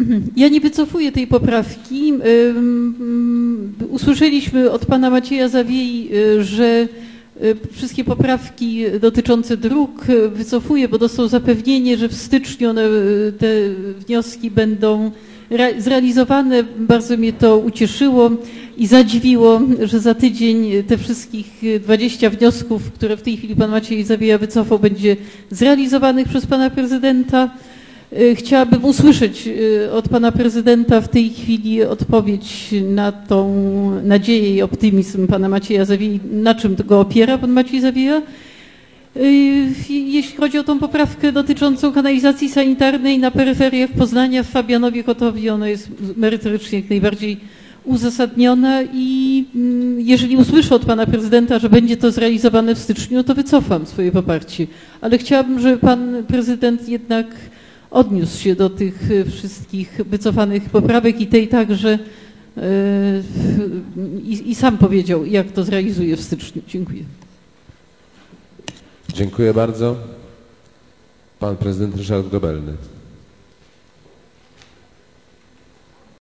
Ja nie wycofuję tej poprawki. Usłyszeliśmy od pana Macieja Zawiei, że wszystkie poprawki dotyczące dróg wycofuje, bo dostał zapewnienie, że w styczniu te wnioski będą zrealizowane. Bardzo mnie to ucieszyło i zadziwiło, że za tydzień te wszystkich 20 wniosków, które w tej chwili pan Maciej Zawieja wycofał, będzie zrealizowanych przez pana prezydenta. Chciałabym usłyszeć od pana prezydenta w tej chwili odpowiedź na tą nadzieję i optymizm pana Macieja Zawiei, na czym go opiera pan Maciej Zawieja. Jeśli chodzi o tą poprawkę dotyczącą kanalizacji sanitarnej na peryferiach Poznania, w Fabianowie-Kotowi, ona jest merytorycznie jak najbardziej uzasadniona i jeżeli usłyszę od pana prezydenta, że będzie to zrealizowane w styczniu, to wycofam swoje poparcie. Ale chciałabym, żeby pan prezydent jednak odniósł się do tych wszystkich wycofanych poprawek i tej także i sam powiedział, jak to zrealizuje w styczniu. Dziękuję. Dziękuję bardzo. Pan prezydent Ryszard Gobelny.